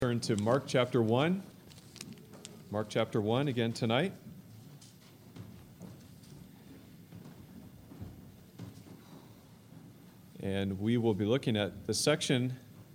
Turn to Mark chapter 1. Mark chapter 1 again tonight. And we will be looking at the section,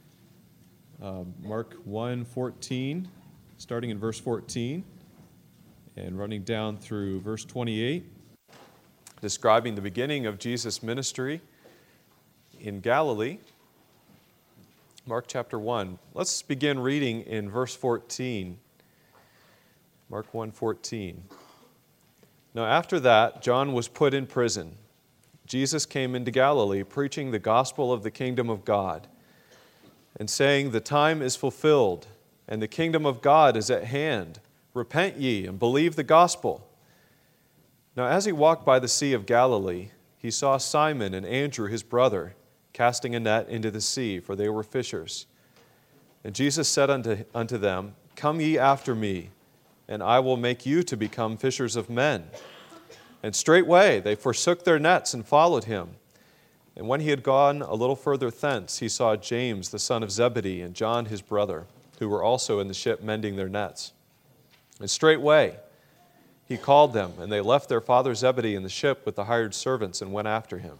Mark 1:14, starting in verse 14 and running down through verse 28, describing the beginning of Jesus' ministry in Galilee. Mark chapter 1. Let's begin reading in verse 14. Mark 1:14. Now after that, John was put in prison. Jesus came into Galilee, preaching the gospel of the kingdom of God, and saying, "The time is fulfilled, and the kingdom of God is at hand. Repent ye, and believe the gospel." Now as he walked by the sea of Galilee, he saw Simon and Andrew his brother, casting a net into the sea, for they were fishers. And Jesus said unto them, "Come ye after me, and I will make you to become fishers of men." And straightway they forsook their nets and followed him. And when he had gone a little further thence, he saw James the son of Zebedee and John his brother, who were also in the ship mending their nets. And straightway he called them, and they left their father Zebedee in the ship with the hired servants and went after him.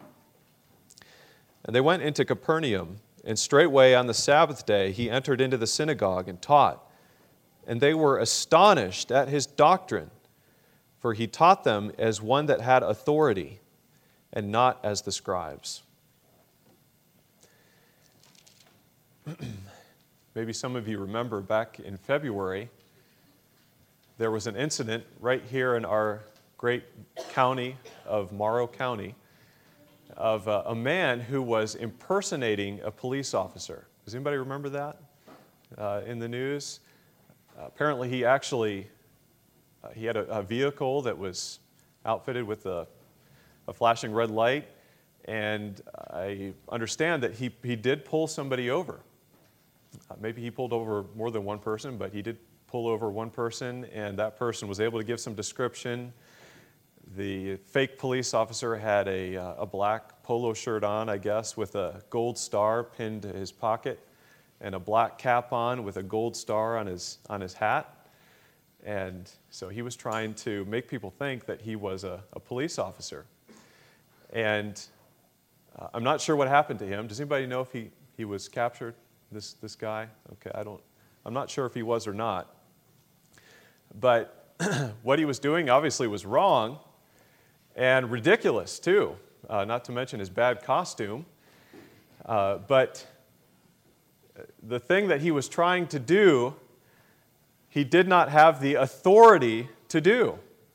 And they went into Capernaum, and straightway on the Sabbath day he entered into the synagogue and taught. And they were astonished at his doctrine, for he taught them as one that had authority, and not as the scribes. Maybe some of you remember back in February, there was an incident right here in our great county of Morrow County of a man who was impersonating a police officer. Does anybody remember that in the news? Apparently he actually he had a vehicle that was outfitted with a flashing red light, and I understand that he did pull somebody over. Maybe he pulled over more than one person, but he did pull over one person, and that person was able to give some description. The fake police officer had a black polo shirt on, I guess, with a gold star pinned to his pocket, and a black cap on with a gold star on his hat. And so he was trying to make people think that he was a police officer. And I'm not sure what happened to him. Does anybody know if he was captured, this guy? Okay, I'm not sure if he was or not. But what he was doing obviously was wrong and ridiculous too, not to mention his bad costume. But the thing that he was trying to do, he did not have the authority to do.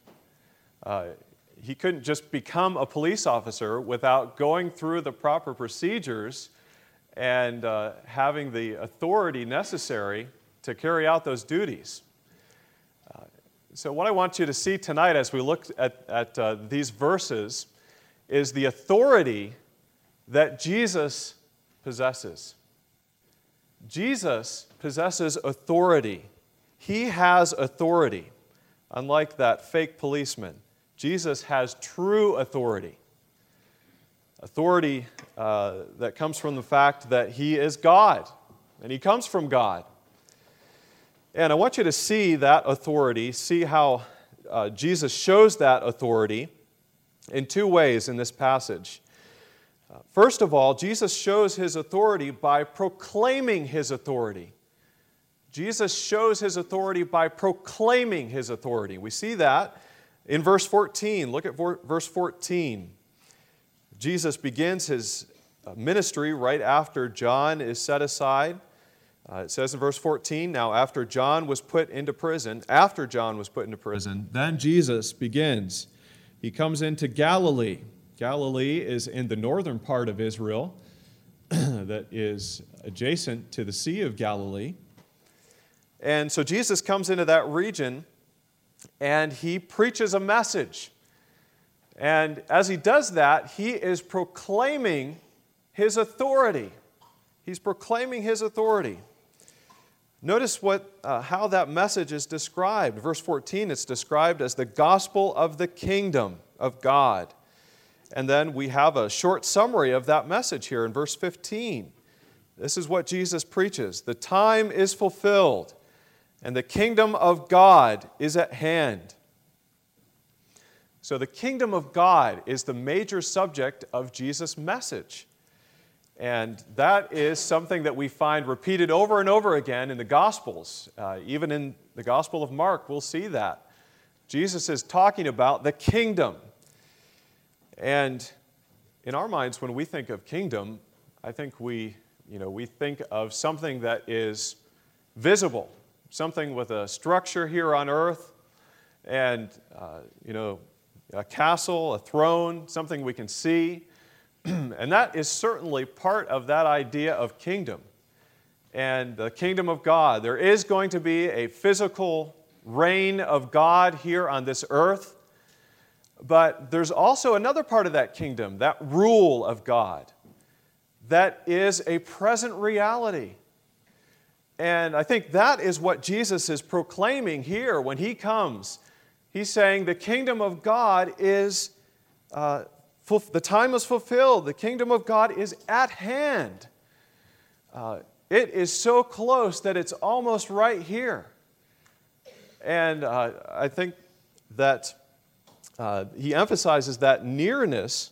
He couldn't just become a police officer without going through the proper procedures and having the authority necessary to carry out those duties. So what I want you to see tonight as we look at these verses is the authority that Jesus possesses. Jesus possesses authority. He has authority. Unlike that fake policeman, Jesus has true authority. Authority that comes from the fact that he is God, and he comes from God. And I want you to see that authority, see how Jesus shows that authority in two ways in this passage. First of all, Jesus shows his authority by proclaiming his authority. Jesus shows his authority by proclaiming his authority. We see that in verse 14. Look at verse 14. Jesus begins his ministry right after John is set aside. It says in verse 14, now after John was put into prison, then Jesus begins. He comes into Galilee. Galilee is in the northern part of Israel that is adjacent to the Sea of Galilee. And so Jesus comes into that region and he preaches a message. And as he does that, he is proclaiming his authority. He's proclaiming his authority. Notice how that message is described. Verse 14, it's described as the gospel of the kingdom of God. And then we have a short summary of that message here in verse 15. This is what Jesus preaches. The time is fulfilled, and the kingdom of God is at hand. So the kingdom of God is the major subject of Jesus' message. And that is something that we find repeated over and over again in the Gospels. Even in the Gospel of Mark, we'll see that. Jesus is talking about the kingdom. And in our minds, when we think of kingdom, I think we think of something that is visible, something with a structure here on earth, and a castle, a throne, something we can see. And that is certainly part of that idea of kingdom. And the kingdom of God. There is going to be a physical reign of God here on this earth. But there's also another part of that kingdom, that rule of God, that is a present reality. And I think that is what Jesus is proclaiming here when He comes. He's saying the kingdom of God is the time is fulfilled. The kingdom of God is at hand. It is so close that it's almost right here. And I think that he emphasizes that nearness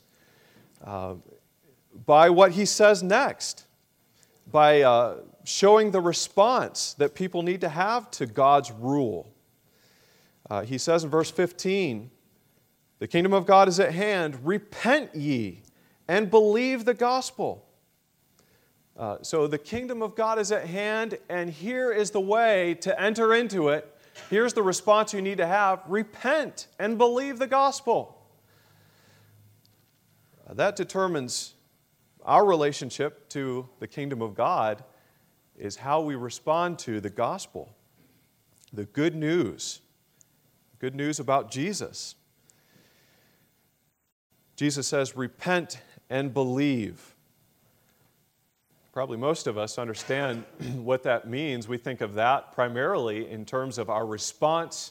by what he says next, by showing the response that people need to have to God's rule. He says in verse 15, the kingdom of God is at hand. Repent ye and believe the gospel. So the kingdom of God is at hand, and here is the way to enter into it. Here's the response you need to have. Repent and believe the gospel. That determines our relationship to the kingdom of God, is how we respond to the gospel, the good news about Jesus. Jesus says, repent and believe. Probably most of us understand what that means. We think of that primarily in terms of our response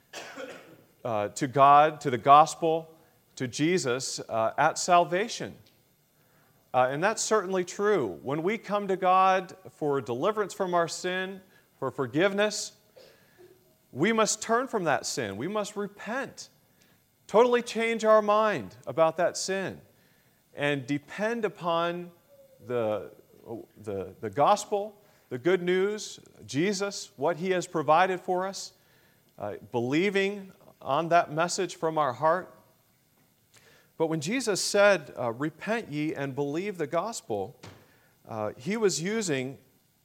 to God, to the gospel, to Jesus at salvation. And that's certainly true. When we come to God for deliverance from our sin, for forgiveness, we must turn from that sin. We must repent. Totally change our mind about that sin and depend upon the gospel, the good news, Jesus, what He has provided for us, believing on that message from our heart. But when Jesus said, repent ye and believe the gospel, He was using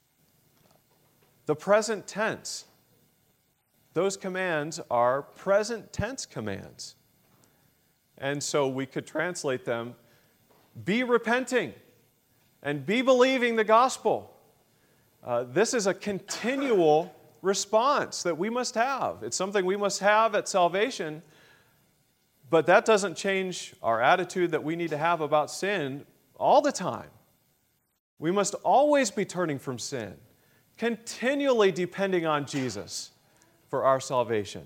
the present tense. Those commands are present tense commands. And so we could translate them, be repenting and be believing the gospel. This is a continual response that we must have. It's something we must have at salvation, but that doesn't change our attitude that we need to have about sin all the time. We must always be turning from sin, continually depending on Jesus for our salvation.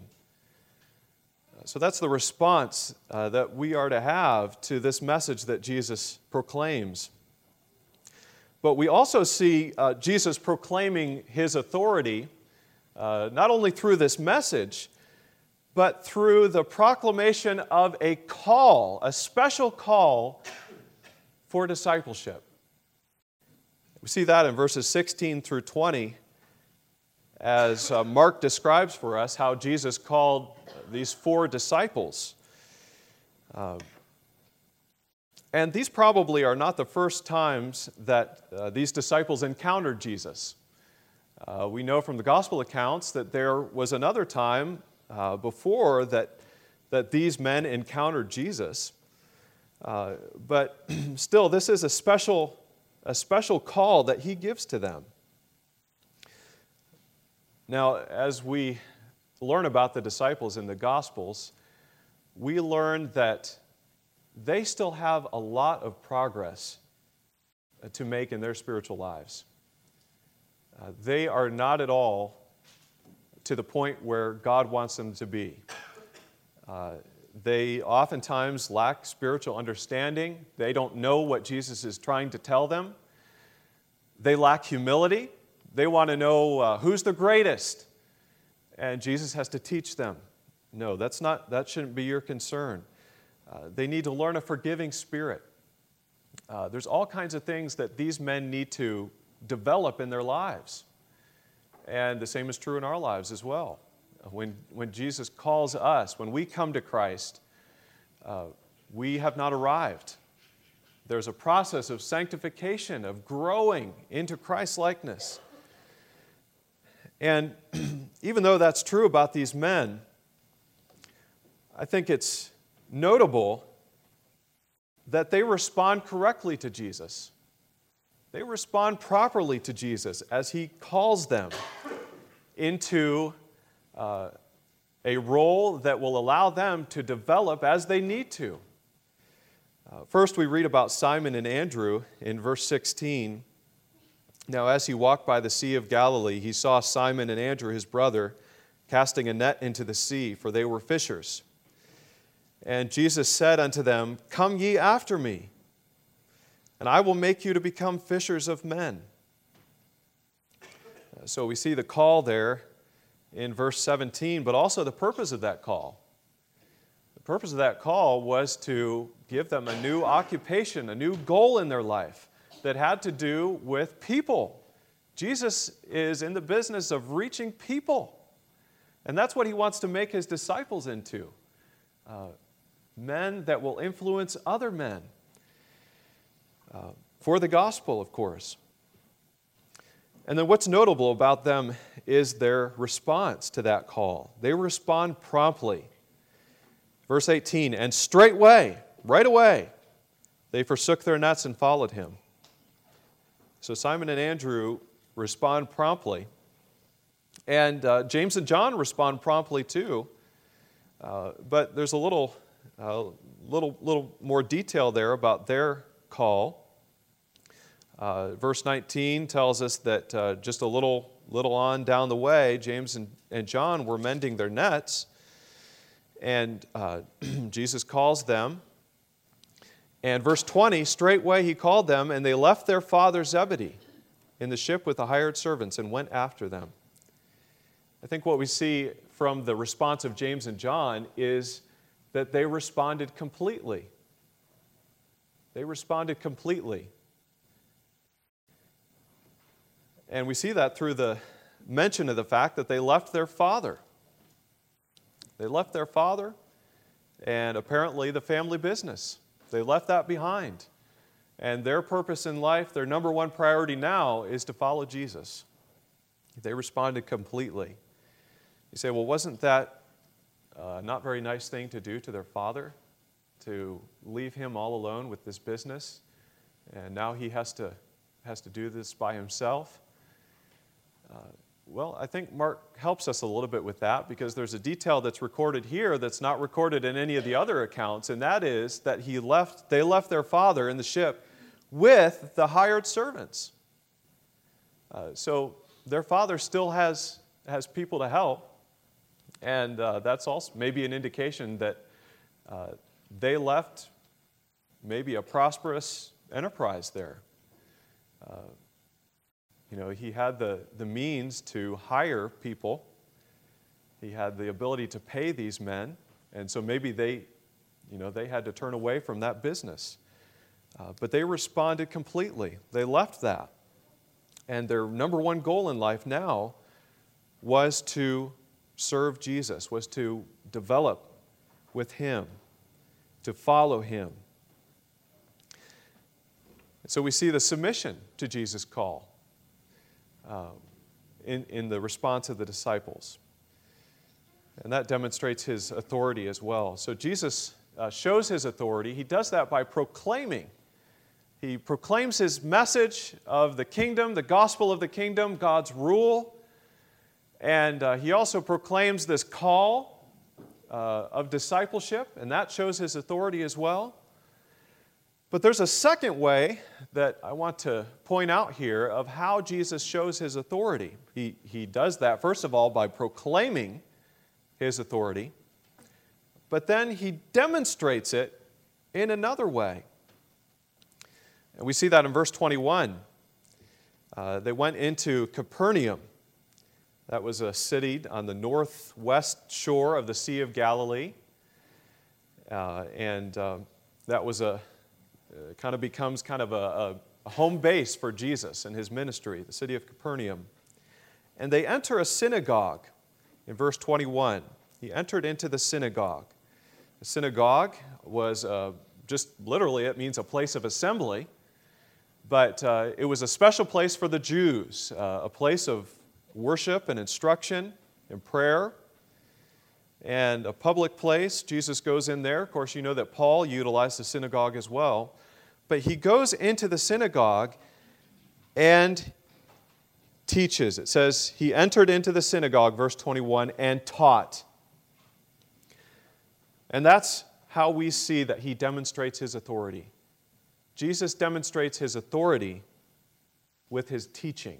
So that's the response that we are to have to this message that Jesus proclaims. But we also see Jesus proclaiming His authority, not only through this message, but through the proclamation of a call, a special call for discipleship. We see that in verses 16 through 20, as Mark describes for us how Jesus called these 4 disciples. And these probably are not the first times that these disciples encountered Jesus. We know from the gospel accounts that there was another time before that these men encountered Jesus. But still, this is a special call that He gives to them. Now, as we learn about the disciples in the Gospels, we learn that they still have a lot of progress to make in their spiritual lives. They are not at all to the point where God wants them to be. They oftentimes lack spiritual understanding. They don't know what Jesus is trying to tell them. They lack humility. They want to know who's the greatest. And Jesus has to teach them, no, that shouldn't be your concern. They need to learn a forgiving spirit. There's all kinds of things that these men need to develop in their lives. And the same is true in our lives as well. When Jesus calls us, when we come to Christ, we have not arrived. There's a process of sanctification, of growing into Christ-likeness. And even though that's true about these men, I think it's notable that they respond correctly to Jesus. They respond properly to Jesus as He calls them into a role that will allow them to develop as they need to. First, we read about Simon and Andrew in verse 16. Now, as he walked by the Sea of Galilee, he saw Simon and Andrew, his brother, casting a net into the sea, for they were fishers. And Jesus said unto them, Come ye after me, and I will make you to become fishers of men. So we see the call there in verse 17, but also the purpose of that call. The purpose of that call was to give them a new occupation, a new goal in their life that had to do with people. Jesus is in the business of reaching people. And that's what He wants to make His disciples into. Men that will influence other men. For the gospel, of course. And then what's notable about them is their response to that call. They respond promptly. Verse 18, and straightway, right away, they forsook their nets and followed Him. So Simon and Andrew respond promptly. And James and John respond promptly too. But there's a little more detail there about their call. Verse 19 tells us that just a little on down the way, James and John were mending their nets, and Jesus calls them. And verse 20, straightway He called them, and they left their father Zebedee in the ship with the hired servants and went after them. I think what we see from the response of James and John is that they responded completely. They responded completely. And we see that through the mention of the fact that they left their father. They left their father and apparently the family business. They left that behind. And their purpose in life, their number one priority now is to follow Jesus. They responded completely. You say, well, wasn't that not very nice thing to do to their father? To leave him all alone with this business? And now he has to do this by himself? Well, I think Mark helps us a little bit with that because there's a detail that's recorded here that's not recorded in any of the other accounts, and that is that they left their father in the ship with the hired servants. So their father still has people to help, and that's also maybe an indication that they left maybe a prosperous enterprise there. He had the means to hire people. He had the ability to pay these men. And so maybe they had to turn away from that business. But they responded completely. They left that. And their number one goal in life now was to serve Jesus, was to develop with Him, to follow Him. So we see the submission to Jesus' call. In the response of the disciples. And that demonstrates His authority as well. So Jesus shows His authority. He does that by proclaiming. He proclaims His message of the kingdom, the gospel of the kingdom, God's rule. And He also proclaims this call of discipleship, and that shows His authority as well. But there's a second way that I want to point out here of how Jesus shows His authority. He does that, first of all, by proclaiming His authority, but then He demonstrates it in another way. And we see that in verse 21. They went into Capernaum. That was a city on the northwest shore of the Sea of Galilee. That was becomes a home base for Jesus and his ministry, the city of Capernaum. And they enter a synagogue in verse 21. He entered into the synagogue. The synagogue was just literally, it means a place of assembly, but it was a special place for the Jews, a place of worship and instruction and prayer, and a public place. Jesus goes in there. Of course, you know that Paul utilized the synagogue as well. But he goes into the synagogue and teaches. It says, he entered into the synagogue, verse 21, and taught. And that's how we see that he demonstrates his authority. Jesus demonstrates his authority with his teaching.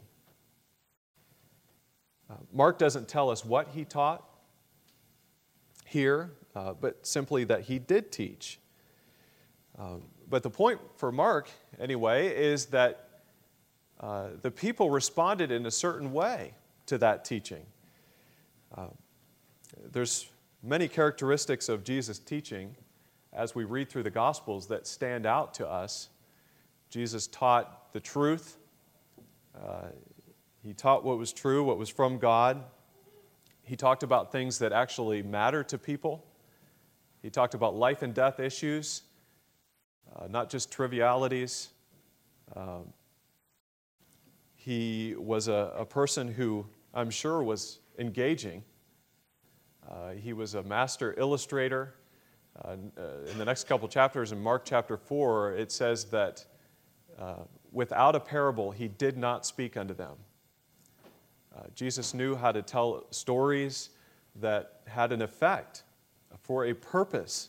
Mark doesn't tell us what he taught here, but simply that he did teach. But the point for Mark, anyway, is that the people responded in a certain way to that teaching. There's many characteristics of Jesus' teaching as we read through the Gospels that stand out to us. Jesus taught the truth. He taught what was true, what was from God. He talked about things that actually matter to people. He talked about life and death issues, not just trivialities. He was a person who, I'm sure, was engaging. He was a master illustrator. In the next couple chapters, in Mark chapter 4, it says that without a parable, he did not speak unto them. Jesus knew how to tell stories that had an effect for a purpose.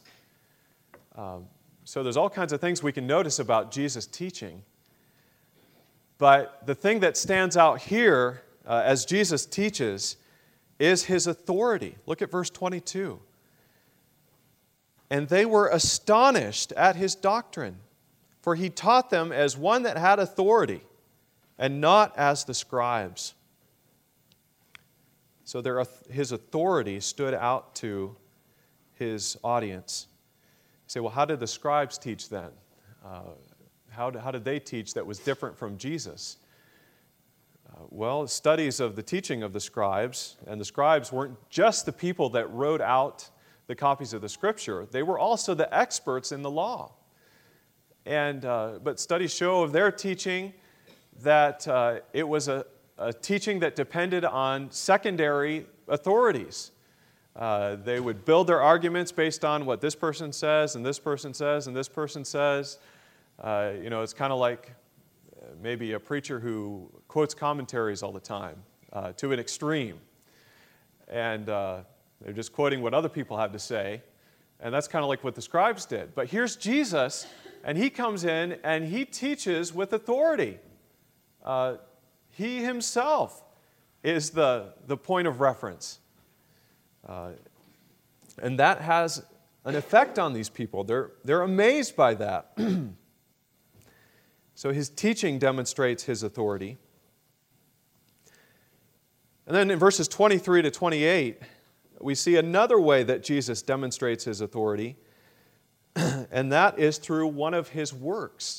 So there's all kinds of things we can notice about Jesus' teaching. But the thing that stands out here as Jesus teaches is his authority. Look at verse 22. And they were astonished at his doctrine, for he taught them as one that had authority, and not as the scribes. So his authority stood out to his audience. You say, well, how did the scribes teach then? How did they teach that was different from Jesus? Well, studies of the teaching of the scribes, and the scribes weren't just the people that wrote out the copies of the Scripture. They were also the experts in the law. But studies show of their teaching that it was a teaching that depended on secondary authorities. They would build their arguments based on what this person says, and this person says, and this person says. It's kind of like maybe a preacher who quotes commentaries all the time to an extreme. And they're just quoting what other people have to say. And that's kind of like what the scribes did. But here's Jesus, and he comes in and he teaches with authority. He himself is the point of reference. And that has an effect on these people. They're amazed by that. So his teaching demonstrates his authority. And then in verses 23 to 28, we see another way that Jesus demonstrates his authority, and that is through one of his works.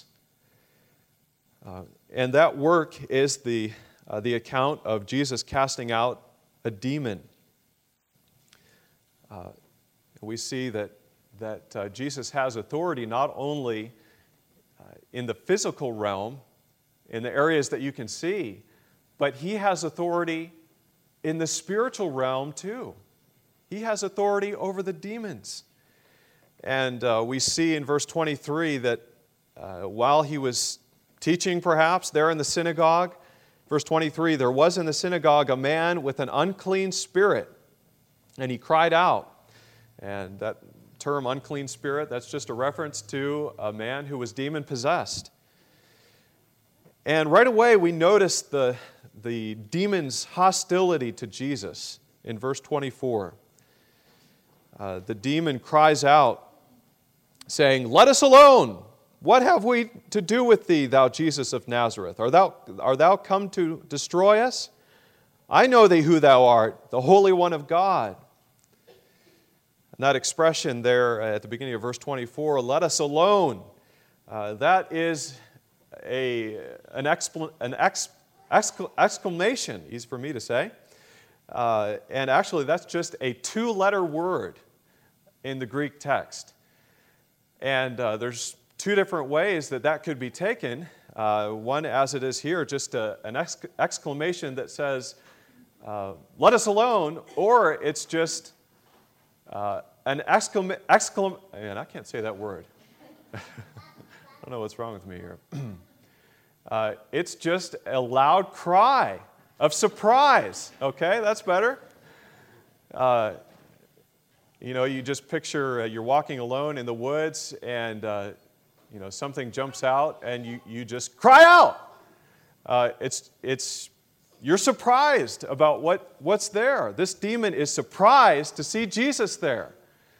And that work is the account of Jesus casting out a demon. We see that Jesus has authority not only in the physical realm, in the areas that you can see, but he has authority in the spiritual realm too. He has authority over the demons. And we see in verse 23 that while he was teaching perhaps there in the synagogue, verse 23, there was in the synagogue a man with an unclean spirit, and he cried out. And that term unclean spirit, that's just a reference to a man who was demon-possessed. And right away we notice the demon's hostility to Jesus in verse 24. The demon cries out, saying, "Let us alone! What have we to do with thee, thou Jesus of Nazareth? Art thou come to destroy us? I know thee who thou art, the Holy One of God. And that expression there at the beginning of verse 24, let us alone, that is an exclamation, easy for me to say. And actually, that's just a two-letter word in the Greek text. And there's two different ways that could be taken. One, as it is here, just an exclamation that says, let us alone, or it's just an exclamation. Man, I can't say that word. I don't know what's wrong with me here. It's just a loud cry of surprise. Okay, that's better. You just picture you're walking alone in the woods and something jumps out and you just cry out. You're surprised about what's there. This demon is surprised to see Jesus there.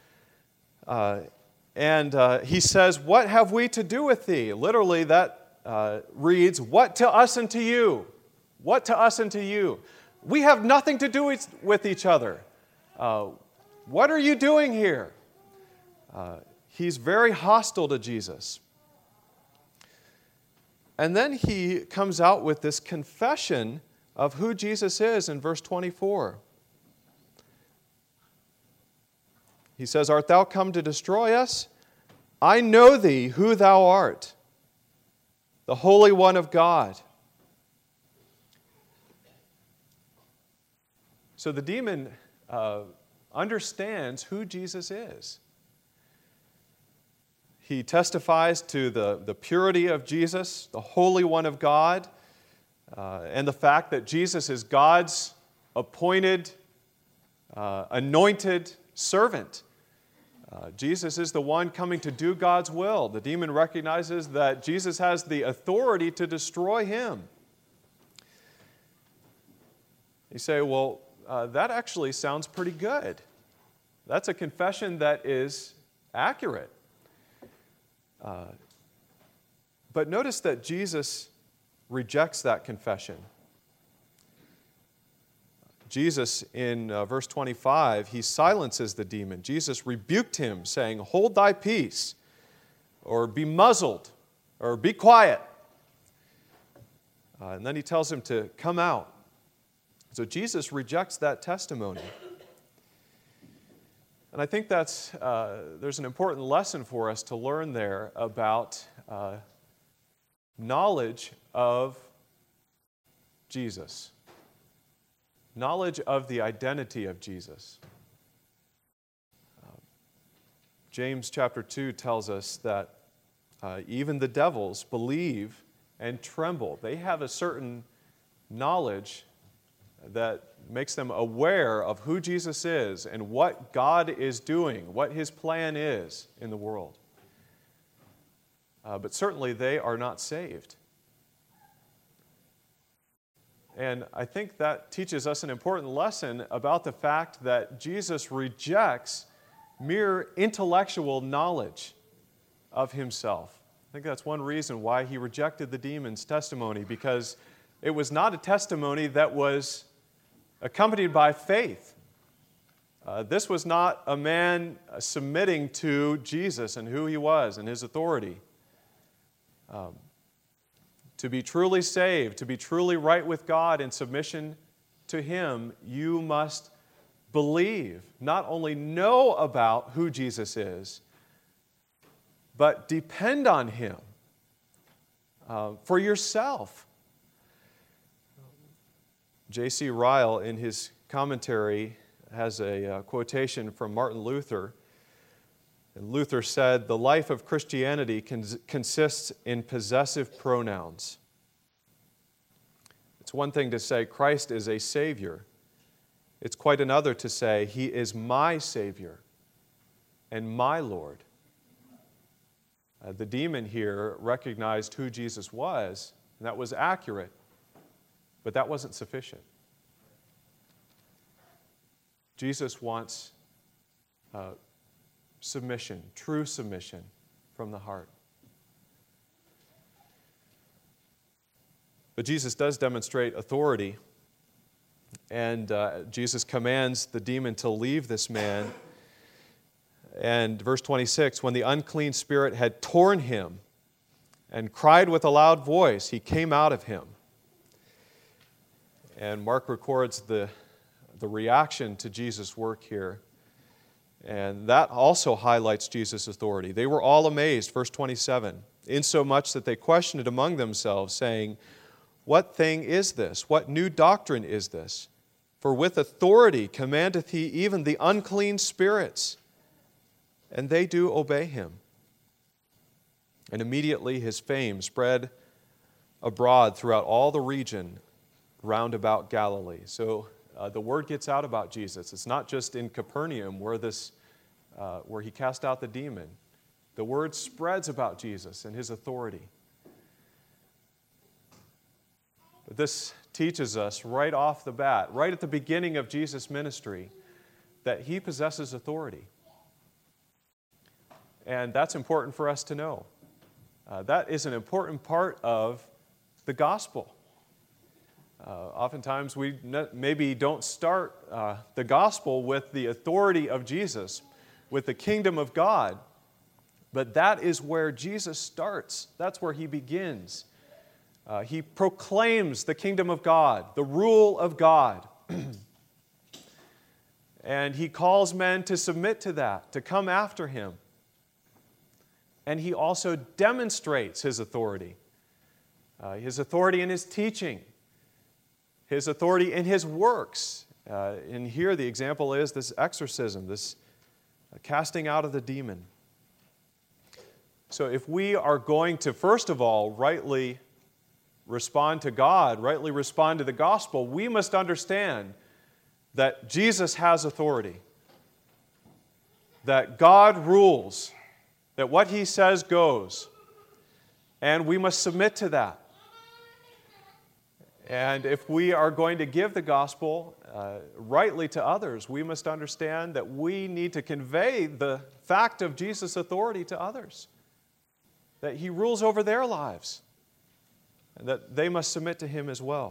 And he says, what have we to do with thee? Literally that reads, what to us and to you? What to us and to you? We have nothing to do with each other. What are you doing here? He's very hostile to Jesus. And then he comes out with this confession of who Jesus is in verse 24. He says, art thou come to destroy us? I know thee who thou art, the Holy One of God. So the demon understands who Jesus is. He testifies to the purity of Jesus, the Holy One of God, and the fact that Jesus is God's appointed, anointed servant. Jesus is the one coming to do God's will. The demon recognizes that Jesus has the authority to destroy him. You say, well, that actually sounds pretty good. That's a confession that is accurate. But notice that Jesus rejects that confession. Jesus, in verse 25, he silences the demon. Jesus rebuked him, saying, hold thy peace, or be muzzled, or be quiet. And then he tells him to come out. So Jesus rejects that testimony. And I think there's an important lesson for us to learn there about knowledge of Jesus. Knowledge of the identity of Jesus. James chapter 2 tells us that even the devils believe and tremble. They have a certain knowledge that makes them aware of who Jesus is and what God is doing, what His plan is in the world. But certainly they are not saved. And I think that teaches us an important lesson about the fact that Jesus rejects mere intellectual knowledge of Himself. I think that's one reason why He rejected the demon's testimony, because it was not a testimony that was accompanied by faith. This was not a man submitting to Jesus and who He was and His authority. To be truly saved, to be truly right with God in submission to Him, you must believe, not only know about who Jesus is, but depend on Him for yourself. J.C. Ryle, in his commentary, has a quotation from Martin Luther. And Luther said, "The life of Christianity consists in possessive pronouns." It's one thing to say Christ is a Savior. It's quite another to say He is my Savior and my Lord. The demon here recognized who Jesus was, and that was accurate, but that wasn't sufficient. Jesus wants submission, true submission from the heart. But Jesus does demonstrate authority, and Jesus commands the demon to leave this man. And verse 26, when the unclean spirit had torn him and cried with a loud voice, he came out of him. And Mark records the reaction to Jesus' work here. And that also highlights Jesus' authority. They were all amazed, verse 27, insomuch that they questioned it among themselves, saying, what thing is this? What new doctrine is this? For with authority commandeth he even the unclean spirits, and they do obey him. And immediately his fame spread abroad throughout all the region round about Galilee. So the word gets out about Jesus. It's not just in Capernaum where he cast out the demon. The word spreads about Jesus and his authority. But this teaches us right off the bat, right at the beginning of Jesus' ministry, that he possesses authority. And that's important for us to know. That is an important part of the gospel. Oftentimes we maybe don't start the gospel with the authority of Jesus, with the kingdom of God, but that is where Jesus starts. That's where he begins. He proclaims the kingdom of God, the rule of God. And he calls men to submit to that, to come after him. And he also demonstrates his authority in his teaching, his authority in his works. And here the example is this exorcism, this casting out of the demon. So if we are going to, first of all, rightly respond to God, rightly respond to the gospel, we must understand that Jesus has authority, that God rules, that what he says goes, and we must submit to that. And if we are going to give the gospel rightly to others, we must understand that we need to convey the fact of Jesus' authority to others, that he rules over their lives, and that they must submit to him as well.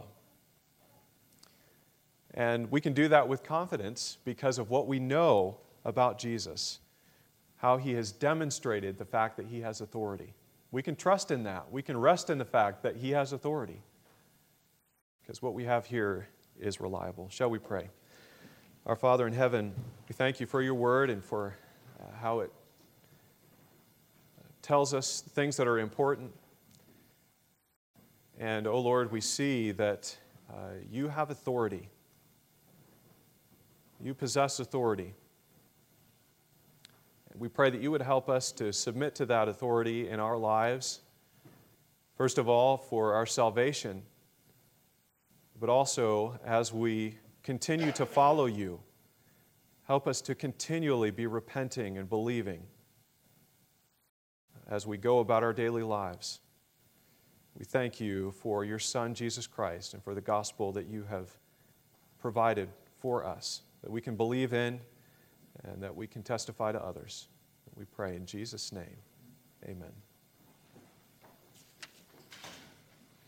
And we can do that with confidence because of what we know about Jesus, how he has demonstrated the fact that he has authority. We can trust in that. We can rest in the fact that he has authority, because what we have here is reliable. Shall we pray? Our Father in heaven, we thank you for your word and for how it tells us things that are important. And, oh Lord, we see that you have authority. You possess authority. We pray that you would help us to submit to that authority in our lives, first of all, for our salvation, but also as we continue to follow you, help us to continually be repenting and believing as we go about our daily lives. We thank you for your Son, Jesus Christ, and for the gospel that you have provided for us, that we can believe in and that we can testify to others. We pray in Jesus' name. Amen.